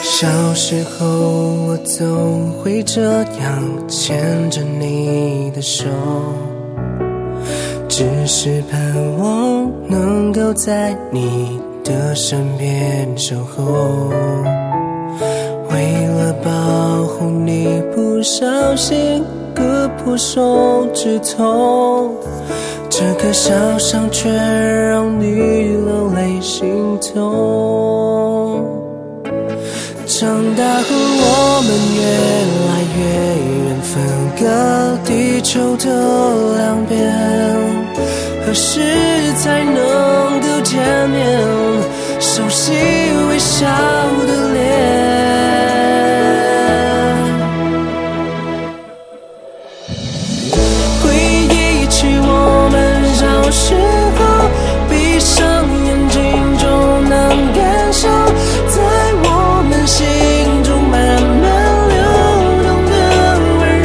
小时候我总会这样牵着你的手，只是盼望能够在你的身边守候。为了保护你不小心割破手指头，这个小伤却让你流泪心痛。长大后我们越来越远，分隔地球的两边，何时才能够见面？熟悉微笑的脸，回忆起我们小时候，闭上眼睛就能感受在我们心中慢慢流动的温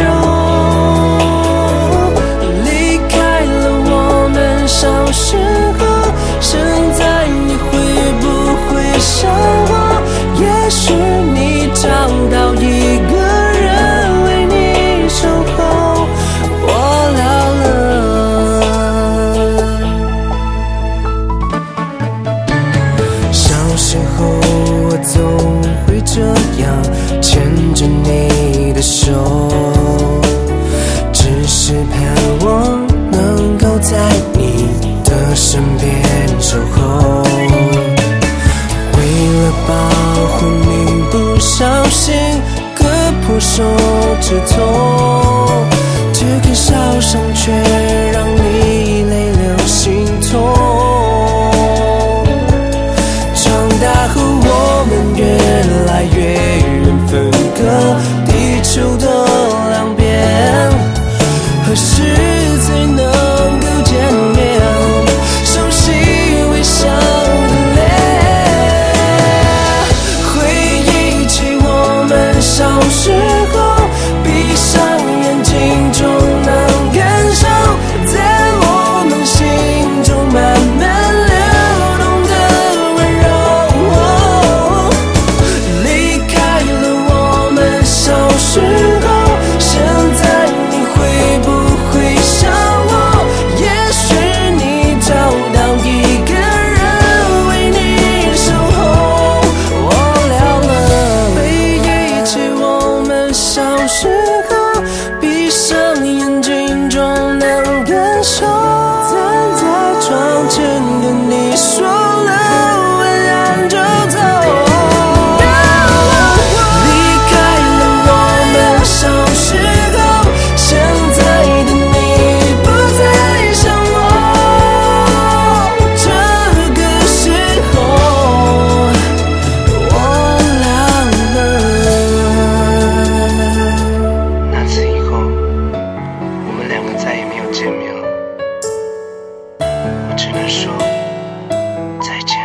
柔。离开了我们小时候，现在你会不会想我？也许你找到一个人为你守候，我老了。小时候我总会这样牵着你的手，只是盼望能够在你的身边守候。为了保护你不小心割破手指头，这个小伤却让你泪流心痛。长大后我们越来越远，分隔地球的两边，何时才能够见面？熟悉微笑的脸，回忆起我们小时候，闭上眼睛就能感受在我们心中慢慢流动的温柔。离开了我们小时候，现在你会不会想我？也许你找到一个人为你守候，我老了。回忆起我们小时候，闭上眼睛就能感受，站在窗前跟你说了晚安就走。离开了我们小时候，现在的你不再想我，这个时候我老了。那次以后，我们两个再也没有见面了，我只能说再见。